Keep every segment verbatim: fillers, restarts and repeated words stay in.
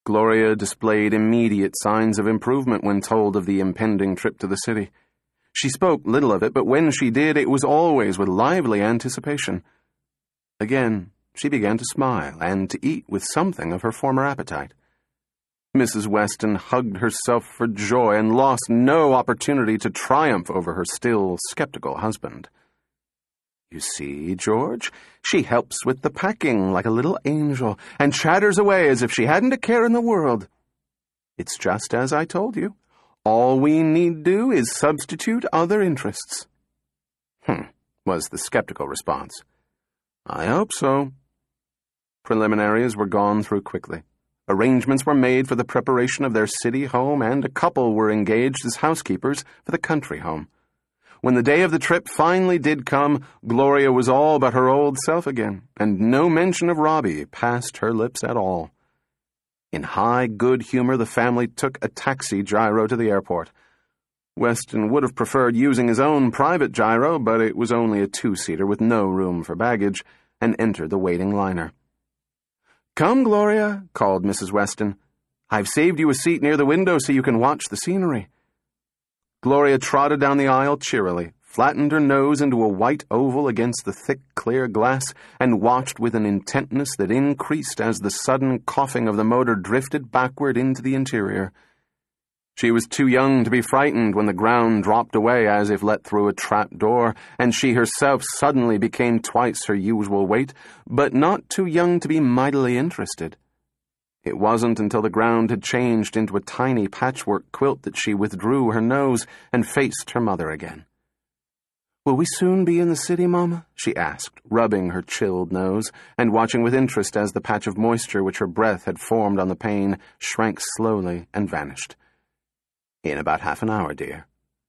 Gloria displayed immediate signs of improvement when told of the impending trip to the city. She spoke little of it, but when she did, it was always with lively anticipation. Again, she began to smile and to eat with something of her former appetite. Missus Weston hugged herself for joy and lost no opportunity to triumph over her still skeptical husband. "You see, George, she helps with the packing like a little angel and chatters away as if she hadn't a care in the world. It's just as I told you. All we need do is substitute other interests." "Hm," was the skeptical response. "I hope so." Preliminaries were gone through quickly. Arrangements were made for the preparation of their city home, and a couple were engaged as housekeepers for the country home. When the day of the trip finally did come, Gloria was all but her old self again, and no mention of Robbie passed her lips at all. In high good humor, the family took a taxi gyro to the airport. Weston would have preferred using his own private gyro, but it was only a two-seater with no room for baggage, and entered the waiting liner. "Come, Gloria," called Missus Weston. "I've saved you a seat near the window so you can watch the scenery." Gloria trotted down the aisle cheerily, flattened her nose into a white oval against the thick, clear glass, and watched with an intentness that increased as the sudden coughing of the motor drifted backward into the interior. She was too young to be frightened when the ground dropped away as if let through a trap door, and she herself suddenly became twice her usual weight, but not too young to be mightily interested. It wasn't until the ground had changed into a tiny patchwork quilt that she withdrew her nose and faced her mother again. "Will we soon be in the city, Mama?" she asked, rubbing her chilled nose, and watching with interest as the patch of moisture which her breath had formed on the pane shrank slowly and vanished. "In about half an hour, dear."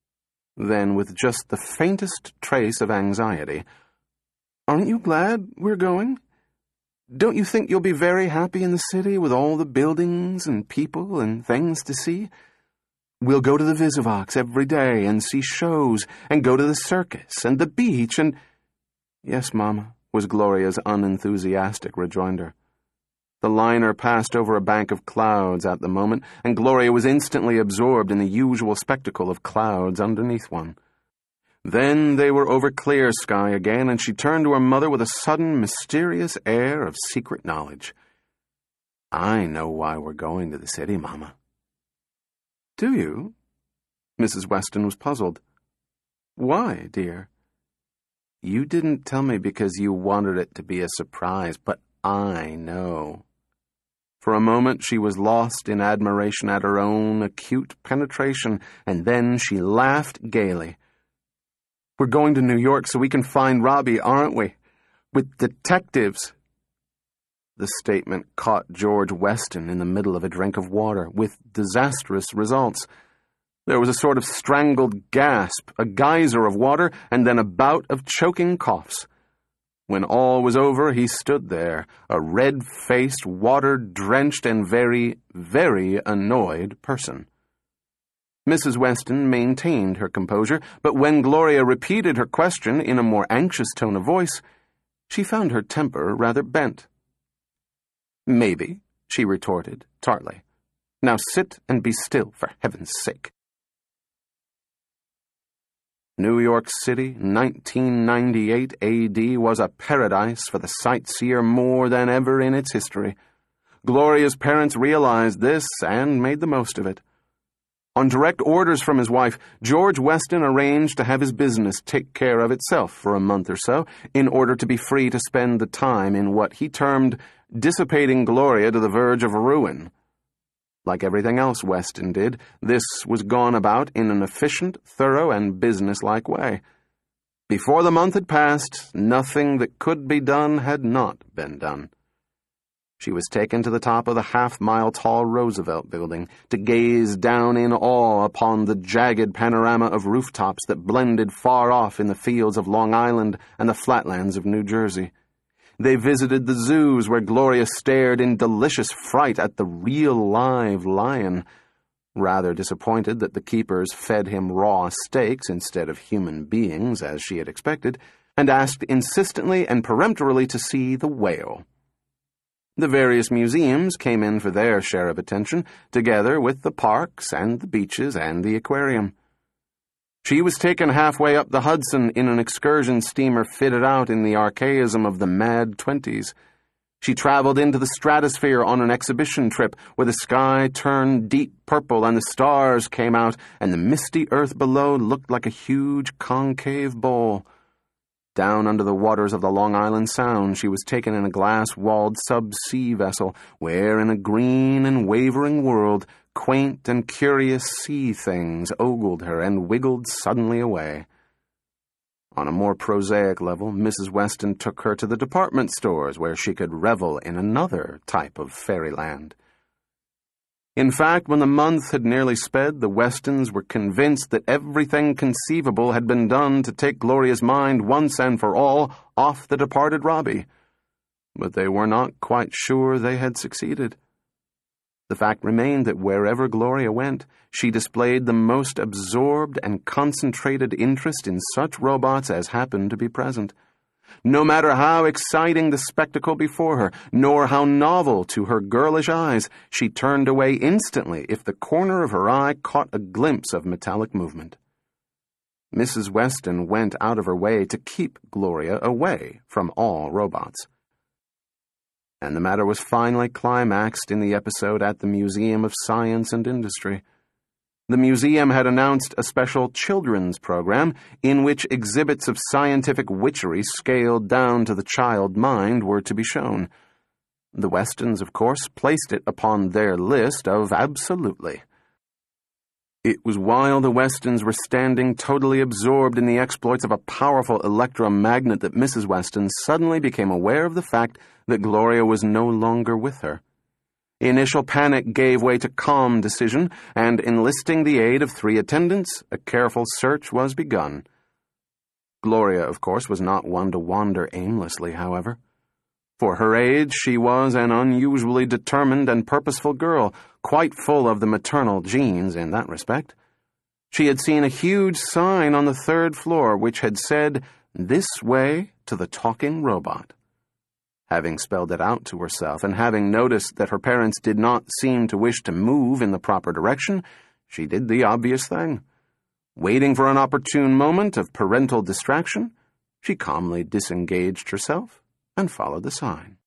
Then, with just the faintest trace of anxiety, "Aren't you glad we're going? Don't you think you'll be very happy in the city with all the buildings and people and things to see? We'll go to the Visivox every day and see shows and go to the circus and the beach and—" "Yes, Mama," was Gloria's unenthusiastic rejoinder. The liner passed over a bank of clouds at the moment, and Gloria was instantly absorbed in the usual spectacle of clouds underneath one. Then they were over clear sky again, and she turned to her mother with a sudden, mysterious air of secret knowledge. "I know why we're going to the city, Mama." "Do you?" Missus Weston was puzzled. "Why, dear?" "You didn't tell me because you wanted it to be a surprise, but I know." For a moment she was lost in admiration at her own acute penetration, and then she laughed gaily. "We're going to New York so we can find Robbie, aren't we? With detectives." The statement caught George Weston in the middle of a drink of water, with disastrous results. There was a sort of strangled gasp, a geyser of water, and then a bout of choking coughs. When all was over, he stood there, a red-faced, water-drenched, and very, very annoyed person. Missus Weston maintained her composure, but when Gloria repeated her question in a more anxious tone of voice, she found her temper rather bent. "Maybe," she retorted, tartly. "Now sit and be still, for heaven's sake." New York City, nineteen ninety-eight A D, was a paradise for the sightseer more than ever in its history. Gloria's parents realized this and made the most of it. On direct orders from his wife, George Weston arranged to have his business take care of itself for a month or so, in order to be free to spend the time in what he termed dissipating Gloria to the verge of ruin. Like everything else Weston did, this was gone about in an efficient, thorough, and businesslike way. Before the month had passed, nothing that could be done had not been done. She was taken to the top of the half-mile-tall Roosevelt Building to gaze down in awe upon the jagged panorama of rooftops that blended far off in the fields of Long Island and the flatlands of New Jersey. They visited the zoos where Gloria stared in delicious fright at the real live lion, rather disappointed that the keepers fed him raw steaks instead of human beings, as she had expected, and asked insistently and peremptorily to see the whale. The various museums came in for their share of attention, together with the parks and the beaches and the aquarium. She was taken halfway up the Hudson in an excursion steamer fitted out in the archaism of the mad twenties. She traveled into the stratosphere on an exhibition trip where the sky turned deep purple and the stars came out and the misty earth below looked like a huge concave bowl. Down under the waters of the Long Island Sound, she was taken in a glass-walled sub-sea vessel where, in a green and wavering world, quaint and curious sea things ogled her and wiggled suddenly away. On a more prosaic level, Missus Weston took her to the department stores where she could revel in another type of fairyland. In fact, when the month had nearly sped, the Westons were convinced that everything conceivable had been done to take Gloria's mind once and for all off the departed Robbie. But they were not quite sure they had succeeded. The fact remained that wherever Gloria went, she displayed the most absorbed and concentrated interest in such robots as happened to be present. No matter how exciting the spectacle before her, nor how novel to her girlish eyes, she turned away instantly if the corner of her eye caught a glimpse of metallic movement. Missus Weston went out of her way to keep Gloria away from all robots. And the matter was finally climaxed in the episode at the Museum of Science and Industry. The museum had announced a special children's program in which exhibits of scientific witchery scaled down to the child mind were to be shown. The Westons, of course, placed it upon their list of absolutely. It was while the Westons were standing totally absorbed in the exploits of a powerful electromagnet that Missus Weston suddenly became aware of the fact that Gloria was no longer with her. Initial panic gave way to calm decision, and enlisting the aid of three attendants, a careful search was begun. Gloria, of course, was not one to wander aimlessly, however. For her age, she was an unusually determined and purposeful girl, quite full of the maternal genes in that respect. She had seen a huge sign on the third floor which had said, "This way to the talking robot." Having spelled it out to herself, and having noticed that her parents did not seem to wish to move in the proper direction, she did the obvious thing. Waiting for an opportune moment of parental distraction, she calmly disengaged herself and followed the sign.